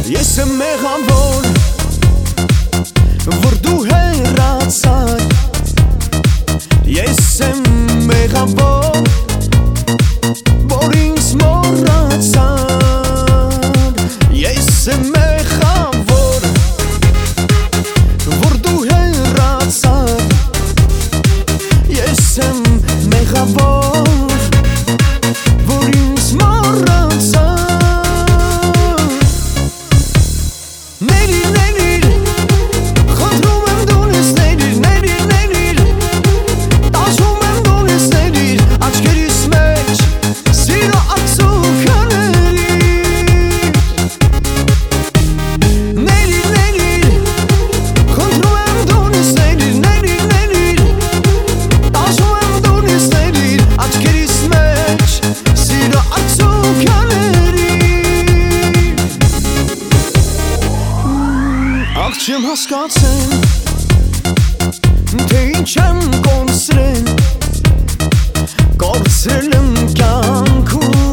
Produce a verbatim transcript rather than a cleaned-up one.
Ես եմ մեղավոր, որ դու հեռացար. Ես եմ մեղավոր, որ ինձ մոռացար. Ես եմ մեղավոր, որ դու հեռացար. Ես եմ մեղավոր, որ ինձ մոռացար. Ներիր, ներիր, խնդրում եմ դունես, ներիր, ներիր, ներիր, տաշում եմ դունես, ներիր, աչքերիս մեջ սիրո ակսուկը ներիր. Ներիր, ներիր, խնդրում եմ դունես, ներիր, ներիր, ներիր, տաշում եմ դունես, ներիր, աչքերիս մեջ սիրո ակսուկը ներիր. Աղ չեմ հասկացել, թե ինչ եմ կորցրել, կորցրել եմ կյանքում.